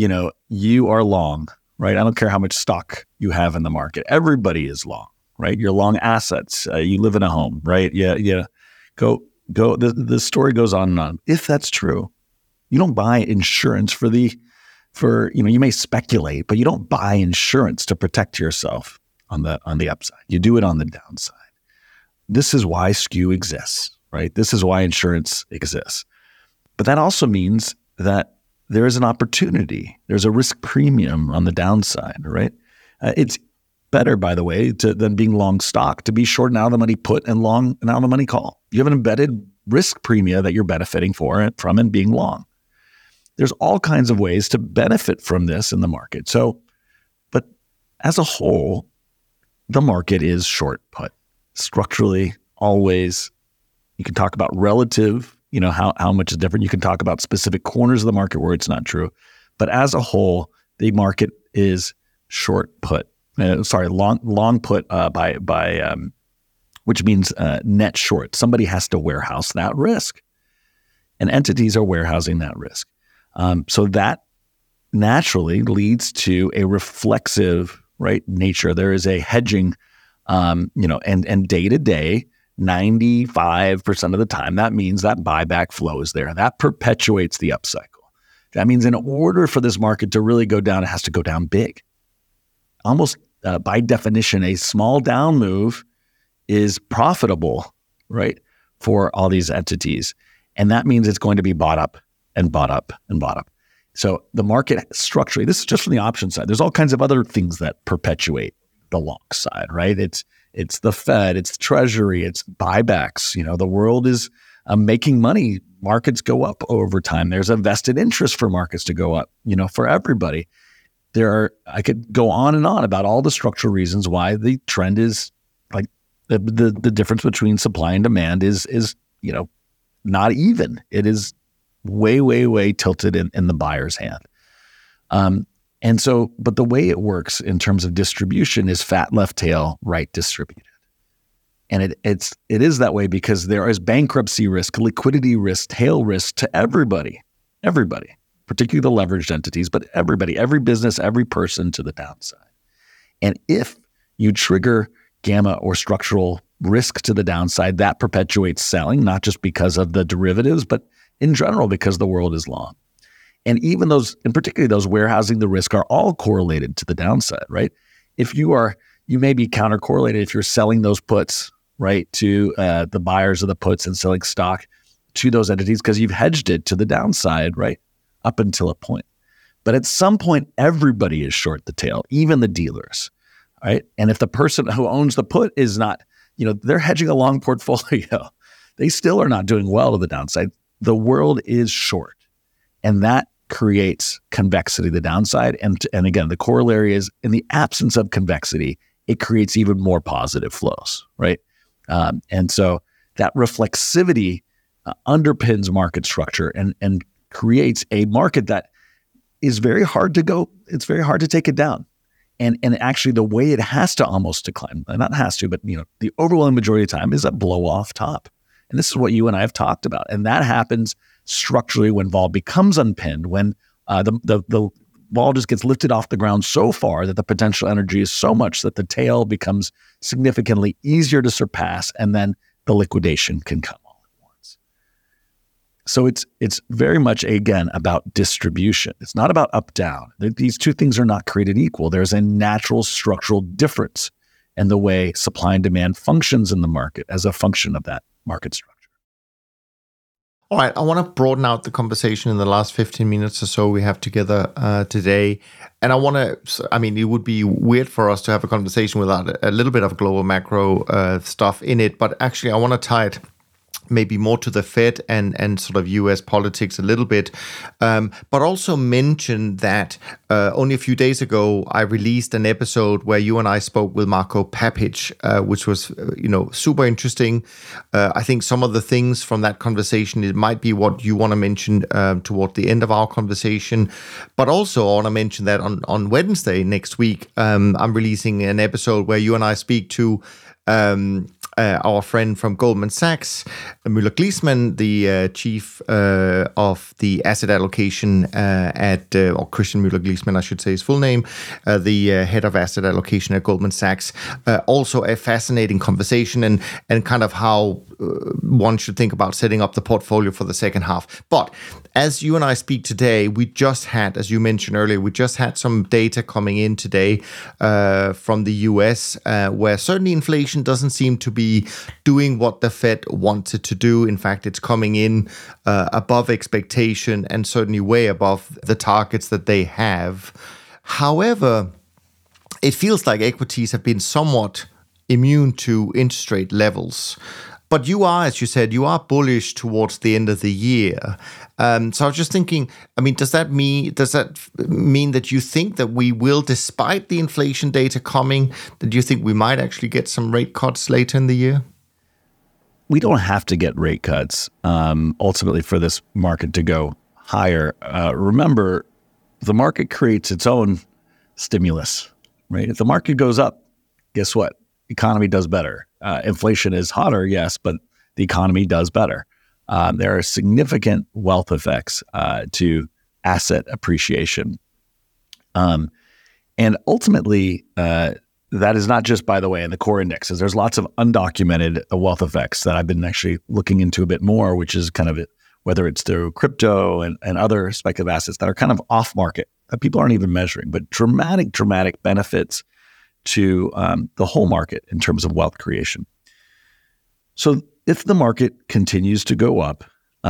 you are long, right? I don't care how much stock you have in the market. Everybody is long, right? You're long assets. You live in a home, right? Yeah. Go. The story goes on and on. If that's true, you don't buy insurance you may speculate, but you don't buy insurance to protect yourself on the upside. You do it on the downside. This is why skew exists, right? This is why insurance exists. But that also means that there is an opportunity. There's a risk premium on the downside, right? It's better, by the way, than being long stock, to be short now the money put and long now the money call. You have an embedded risk premium that you're benefiting from and being long. There's all kinds of ways to benefit from this in the market. So, but as a whole, the market is short put. Structurally, always. You can talk about relative, how much is different. You can talk about specific corners of the market where it's not true. But as a whole, the market is short put. Long put by which means net short. Somebody has to warehouse that risk. And entities are warehousing that risk. So that naturally leads to a reflexive, right, nature. There is a hedging, and day to day, 95% of the time, that means that buyback flow is there. That perpetuates the upcycle. That means in order for this market to really go down, it has to go down big. Almost by definition, a small down move is profitable, right, for all these entities. And that means it's going to be bought up and bought up and bought up. So the market structurally, this is just from the option side. There's all kinds of other things that perpetuate the long side, right? It's the Fed, it's Treasury, it's buybacks. The world is making money. Markets go up over time. There's a vested interest for markets to go up, for everybody. I could go on and on about all the structural reasons why the trend is like the difference between supply and demand is not even. It is way, way, way tilted in the buyer's hand. But the way it works in terms of distribution is fat left tail, right distributed. And it is that way because there is bankruptcy risk, liquidity risk, tail risk to everybody, particularly the leveraged entities, but everybody, every business, every person to the downside. And if you trigger gamma or structural risk to the downside, that perpetuates selling, not just because of the derivatives, but in general because the world is long. And even those, and particularly those warehousing the risk, are all correlated to the downside, right? If you may be counter-correlated if you're selling those puts, right, to the buyers of the puts and selling stock to those entities because you've hedged it to the downside, right, up until a point. But at some point, everybody is short the tail, even the dealers, right? And if the person who owns the put is not, they're hedging a long portfolio, they still are not doing well to the downside. The world is short. And that creates convexity to the downside. And again, the corollary is in the absence of convexity, it creates even more positive flows, right? And so that reflexivity underpins market structure and creates a market that is very hard to go. It's very hard to take it down. And actually the way it has to almost decline, not has to, but the overwhelming majority of the time is a blow off top. And this is what you and I have talked about. And that happens structurally when vol becomes unpinned, when the vol just gets lifted off the ground so far that the potential energy is so much that the tail becomes significantly easier to surpass, and then the liquidation can come all at once. So it's very much, again, about distribution. It's not about up-down. These two things are not created equal. There's a natural structural difference in the way supply and demand functions in the market as a function of that market structure. All right, I want to broaden out the conversation in the last 15 minutes or so we have together today. And it would be weird for us to have a conversation without a little bit of global macro stuff in it. But actually, I want to tie it maybe more to the Fed and sort of US politics a little bit, but also mention that only a few days ago, I released an episode where you and I spoke with Marko Papic, which was, super interesting. I think some of the things from that conversation, it might be what you want to mention toward the end of our conversation. But also, I want to mention that on Wednesday next week, I'm releasing an episode where you and I speak to our friend from Goldman Sachs, Müller-Gleesman, the chief of the asset allocation or Christian Müller-Gleesman, I should say his full name, the head of asset allocation at Goldman Sachs. Also a fascinating conversation and kind of how one should think about setting up the portfolio for the second half. But as you and I speak today, we just had, as you mentioned earlier, we just had some data coming in today from the US where certainly inflation doesn't seem to be doing what the Fed wants it to do. In fact, it's coming in above expectation and certainly way above the targets that they have. However, it feels like equities have been somewhat immune to interest rate levels. But you are, as you said, you are bullish towards the end of the year. So I was just thinking, does that mean that you think that we will, despite the inflation data coming, that you think we might actually get some rate cuts later in the year? We don't have to get rate cuts ultimately for this market to go higher. Remember, the market creates its own stimulus, right? If the market goes up, guess what? Economy does better. Inflation is hotter, yes, but the economy does better. There are significant wealth effects to asset appreciation. And ultimately, that is not just, by the way, in the core indexes. There's lots of undocumented wealth effects that I've been actually looking into a bit more, which is kind of whether it's through crypto and other speculative assets that are kind of off market that people aren't even measuring, but dramatic benefits to the whole market in terms of wealth creation. So if the market continues to go up,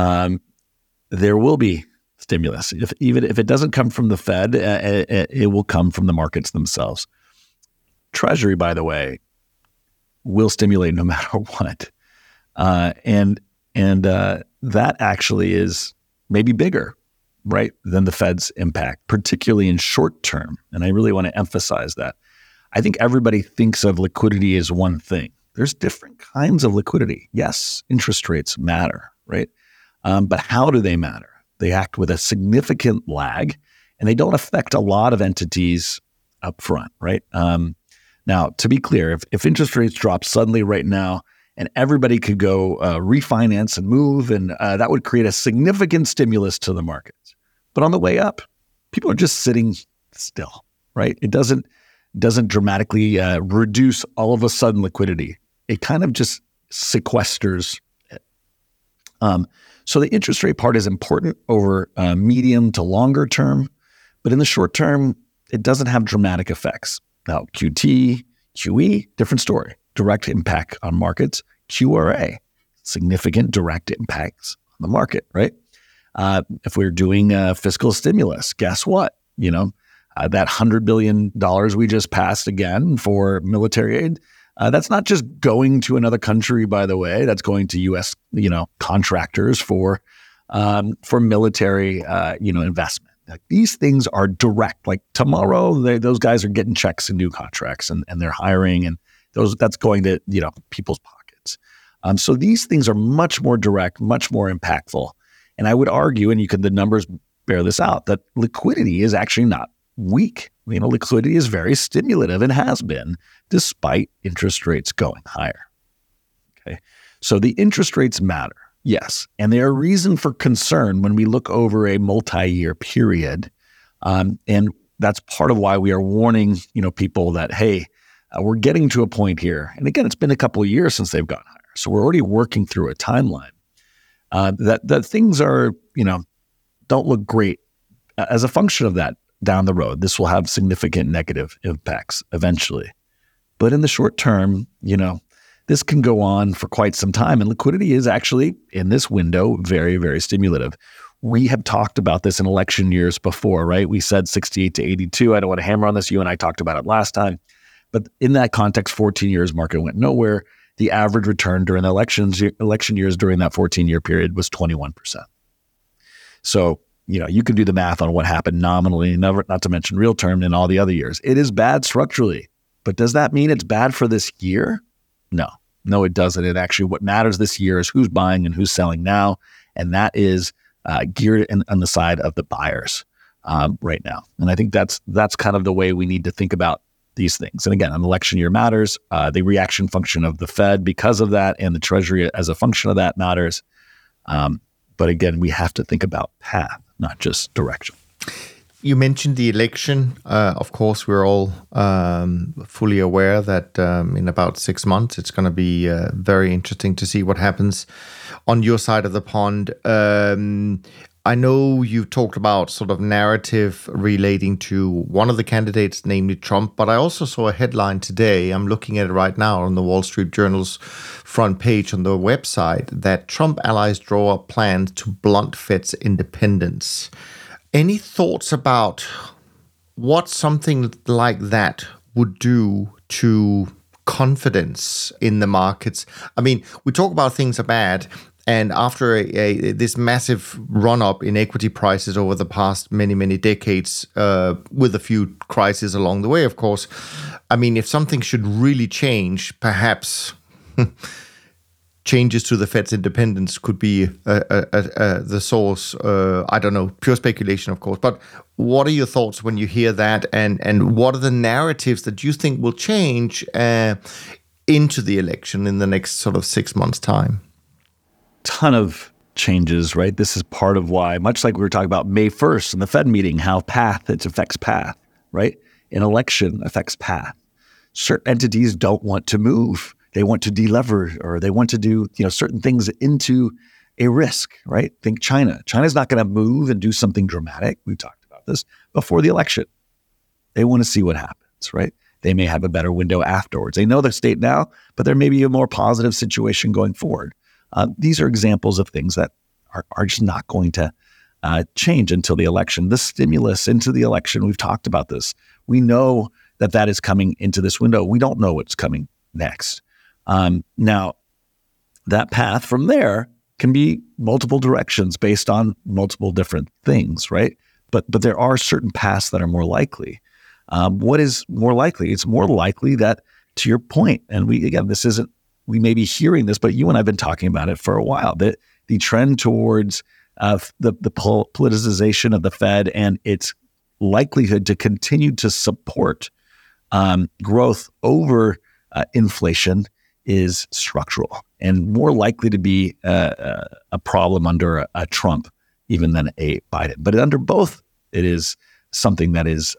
there will be stimulus. Even if it doesn't come from the Fed, it will come from the markets themselves. Treasury, by the way, will stimulate no matter what. And that actually is maybe bigger, right, than the Fed's impact, particularly in short term. And I really want to emphasize that. I think everybody thinks of liquidity as one thing. There's different kinds of liquidity. Yes, interest rates matter, right? But how do they matter? They act with a significant lag, and they don't affect a lot of entities up front, right? Now, to be clear, if interest rates drop suddenly right now and everybody could go refinance and move, and that would create a significant stimulus to the markets. But on the way up, people are just sitting still, right? It doesn't dramatically reduce all of a sudden liquidity. It kind of just sequesters it. So the interest rate part is important over medium to longer term, but in the short term, it doesn't have dramatic effects. Now, QT, QE, different story. Direct impact on markets. QRA, significant direct impacts on the market, right? If we're doing fiscal stimulus, guess what? That $100 billion we just passed again for military aid, that's not just going to another country, by the way. That's going to U.S. Contractors for military investment. Like, these things are direct. Like tomorrow, those guys are getting checks and new contracts, and they're hiring, and that's going to people's pockets. So these things are much more direct, much more impactful. And I would argue, and the numbers bear this out, that liquidity is actually not weak. Liquidity is very stimulative and has been, despite interest rates going higher. Okay, so the interest rates matter, yes, and they are a reason for concern when we look over a multi-year period, and that's part of why we are warning people that, hey, we're getting to a point here, and again, it's been a couple of years since they've gone higher, so we're already working through a timeline that things are don't look great as a function of that. Down the road, this will have significant negative impacts eventually. But in the short term, this can go on for quite some time. And liquidity is actually, in this window, very, very stimulative. We have talked about this in election years before, right? We said 68 to 82. I don't want to hammer on this. You and I talked about it last time. But in that context, 14 years, market went nowhere. The average return during the election years during that 14-year period was 21%. So, you can do the math on what happened nominally, not to mention real term, in all the other years. It is bad structurally, but does that mean it's bad for this year? No, it doesn't. And actually, what matters this year is who's buying and who's selling now, and that is geared on the side of the buyers right now. And I think that's kind of the way we need to think about these things. And again, an election year matters. The reaction function of the Fed because of that, and the Treasury as a function of that matters. But again, we have to think about path, not just direction. You mentioned the election. Of course, we're all fully aware that in about 6 months, it's going to be very interesting to see what happens on your side of the pond. I know you talked about sort of narrative relating to one of the candidates, namely Trump, but I also saw a headline today. I'm looking at it right now on the Wall Street Journal's front page on the website that Trump allies draw up plans to blunt Fed's independence. Any thoughts about what something like that would do to confidence in the markets? I mean, we talk about things are bad. And after this massive run-up in equity prices over the past many decades, with a few crises along the way, of course, I mean, if something should really change, perhaps changes to the Fed's independence could be the source. I don't know, pure speculation, of course. But what are your thoughts when you hear that? And what are the narratives that you think will change into the election in the next sort of 6 months' time? Ton of changes, right? This is part of why, much like we were talking about May 1st in the Fed meeting, how it affects path, right? An election affects path. certain entities don't want to move. They want to delever, or they want to do, certain things into a risk, right? Think China. China's not going to move and do something dramatic. We talked about this before the election. They want to see what happens, right? They may have a better window afterwards. They know the state now, but there may be a more positive situation going forward. These are examples of things that are just not going to change until the election. The stimulus into the election, we've talked about this. We know that is coming into this window. We don't know what's coming next. Now, that path from there can be multiple directions based on multiple different things, right? But there are certain paths that are more likely. What is more likely? It's more likely that, to your point, and we may be hearing this, but you and I have been talking about it for a while, that the trend towards the politicization of the Fed and its likelihood to continue to support growth over inflation is structural and more likely to be a problem under a Trump even than a Biden. But under both, it is something that is,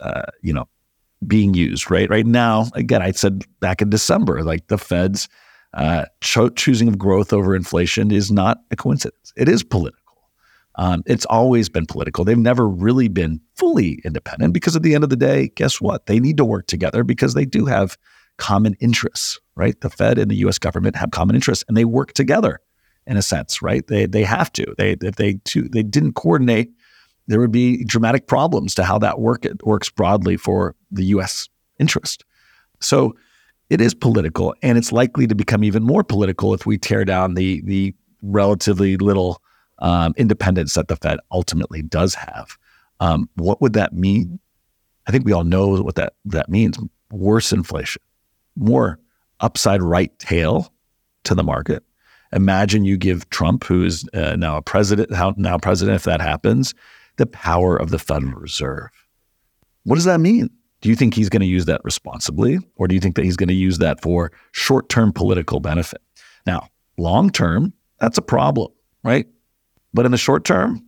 being used, right? Right now, again, I said back in December, like the Fed's choosing of growth over inflation is not a coincidence. It is political. It's always been political. They've never really been fully independent because at the end of the day, guess what? They need to work together because they do have common interests, right? The Fed and the U.S. government have common interests and they work together in a sense, right? They have to. If they didn't coordinate, there would be dramatic problems to how that works broadly for the U.S. interest. So it is political, and it's likely to become even more political if we tear down the relatively little independence that the Fed ultimately does have. What would that mean? I think we all know what that means. Worse inflation, more upside right tail to the market. Imagine you give Trump, who is now president, if that happens, the power of the Federal Reserve. What does that mean? Do you think he's going to use that responsibly, or do you think that he's going to use that for short-term political benefit? Now, long-term, that's a problem, right? But in the short term,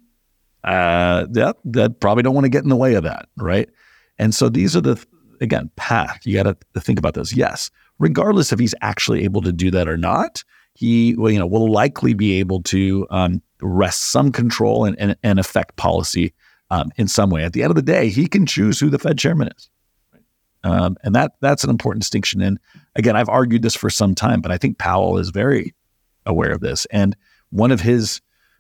that probably don't want to get in the way of that, right? And so these are again, path. You got to think about this. Yes, regardless if he's actually able to do that or not, he will likely be able to wrest some control and affect policy in some way. At the end of the day, he can choose who the Fed chairman is. And that's an important distinction. And again, I've argued this for some time, but I think Powell is very aware of this. And one of his,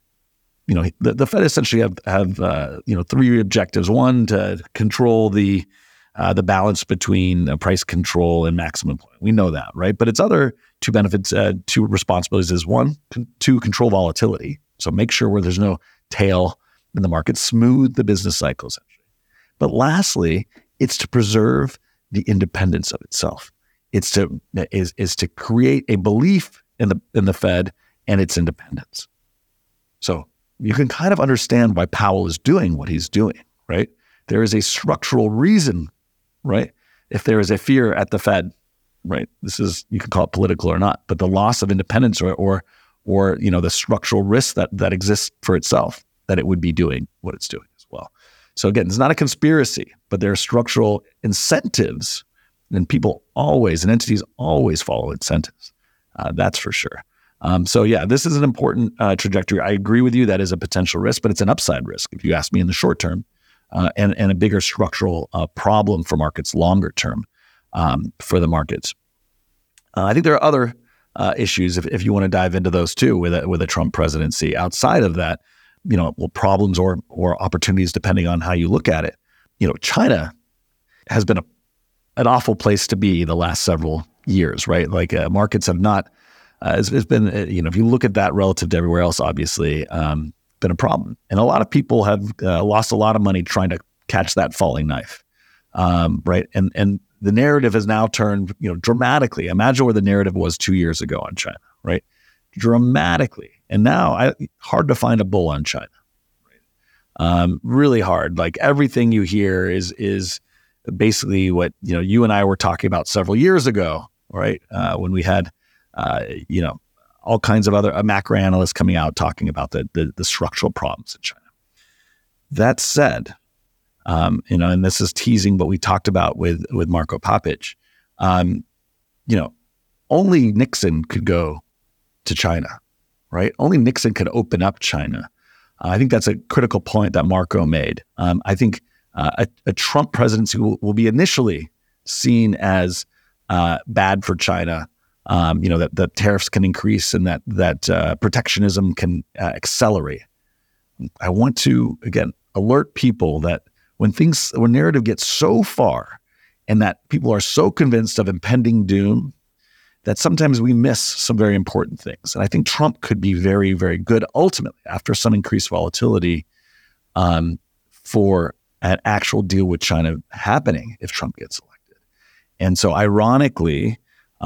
the Fed essentially have three objectives. One, to control the balance between price control and maximum employment. We know that, right? But its other two benefits, two responsibilities is one, to control volatility. So make sure where there's no tail in the market, smooth the business cycle essentially. But lastly, it's to preserve the independence of itself. It's to create a belief in the Fed and its independence. So you can kind of understand why Powell is doing what he's doing, right? There is a structural reason, right? If there is a fear at the Fed, right? This is, you can call it political or not, but the loss of independence or the structural risk that exists for itself, that it would be doing what it's doing as well. So again, it's not a conspiracy, but there are structural incentives, and people always, and entities always follow incentives. That's for sure. So yeah, this is an important trajectory. I agree with you. That is a potential risk, but it's an upside risk if you ask me in the short term, and a bigger structural problem for markets longer term for the markets. I think there are other issues if you want to dive into those too with a Trump presidency. Outside of that, problems or opportunities depending on how you look at it. China has been an awful place to be the last several years, right? Like markets have not. It's been, if you look at that relative to everywhere else, obviously, been a problem. And a lot of people have lost a lot of money trying to catch that falling knife, right? And the narrative has now turned, dramatically. Imagine where the narrative was 2 years ago on China, right? Dramatically. And now, hard to find a bull on China, right? Really hard. Like everything you hear is basically what, you and I were talking about several years ago, right? When we had, all kinds of other macro analysts coming out talking about the structural problems in China. That said, and this is teasing what we talked about with Marko Papic, only Nixon could go to China, right? Only Nixon could open up China. I think that's a critical point that Marco made. I think a Trump presidency will be initially seen as bad for China. That tariffs can increase and that protectionism can accelerate. I want to, again, alert people that when narrative gets so far and that people are so convinced of impending doom, that sometimes we miss some very important things. And I think Trump could be very, very good ultimately after some increased volatility for an actual deal with China happening if Trump gets elected. And so ironically,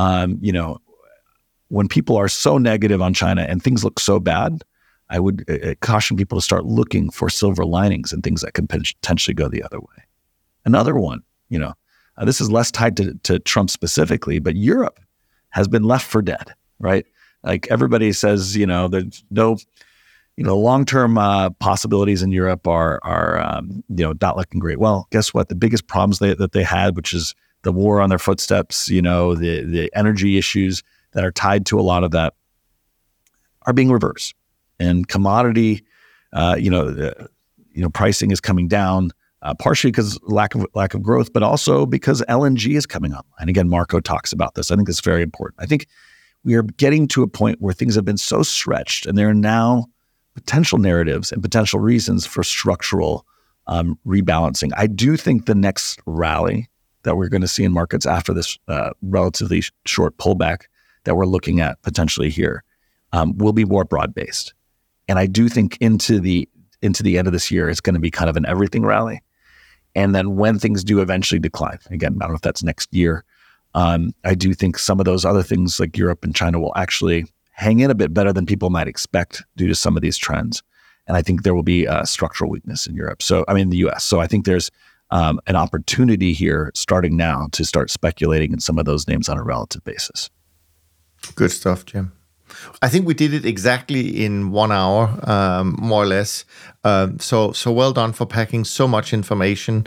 when people are so negative on China and things look so bad, I would caution people to start looking for silver linings and things that can potentially go the other way. Another one, this is less tied to Trump specifically, but Europe has been left for dead, right? Like everybody says, there's no, long-term possibilities in Europe are not looking great. Well, guess what? The biggest problems that they had, which is the war on their footsteps, the energy issues that are tied to a lot of that, are being reversed, and commodity, pricing is coming down. Partially because lack of growth, but also because LNG is coming online. Again, Marco talks about this. I think it's very important. I think we are getting to a point where things have been so stretched, and there are now potential narratives and potential reasons for structural rebalancing. I do think the next rally that we're going to see in markets after this relatively short pullback that we're looking at potentially here will be more broad-based. And I do think into the end of this year, it's going to be kind of an everything rally. And then when things do eventually decline, again, I don't know if that's next year, I do think some of those other things like Europe and China will actually hang in a bit better than people might expect due to some of these trends. And I think there will be a structural weakness in Europe. In the US. So I think there's an opportunity here starting now to start speculating in some of those names on a relative basis. Good stuff, Jim. I think we did it exactly in 1 hour, more or less. So well done for packing so much information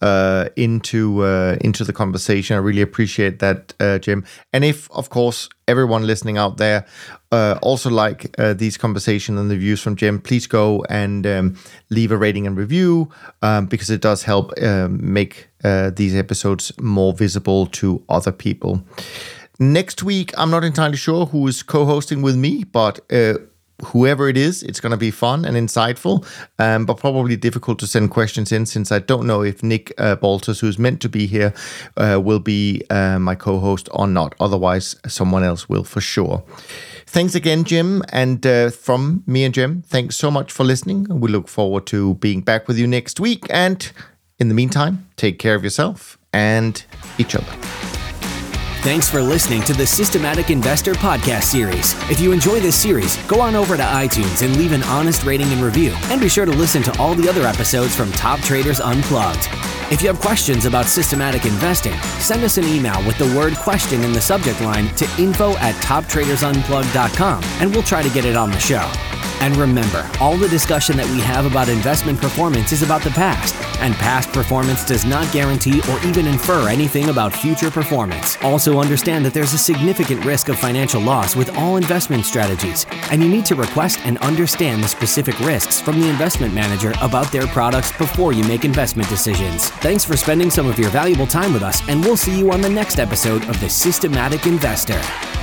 into the conversation. I really appreciate that, Jim. And if, of course, everyone listening out there also like these conversations and the views from Jim, please go and leave a rating and review because it does help make these episodes more visible to other people. Next week, I'm not entirely sure who is co-hosting with me, but whoever it is, it's going to be fun and insightful, but probably difficult to send questions in since I don't know if Nick Baltas, who's meant to be here, will be my co-host or not. Otherwise, someone else will for sure. Thanks again, Jim. And from me and Jim, thanks so much for listening. We look forward to being back with you next week. And in the meantime, take care of yourself and each other. Thanks for listening to the Systematic Investor podcast series. If you enjoy this series, go on over to iTunes and leave an honest rating and review. And be sure to listen to all the other episodes from Top Traders Unplugged. If you have questions about systematic investing, send us an email with the word question in the subject line to info@toptradersunplugged.com and we'll try to get it on the show. And remember, all the discussion that we have about investment performance is about the past, and past performance does not guarantee or even infer anything about future performance. Also understand that there's a significant risk of financial loss with all investment strategies, and you need to request and understand the specific risks from the investment manager about their products before you make investment decisions. Thanks for spending some of your valuable time with us, and we'll see you on the next episode of The Systematic Investor.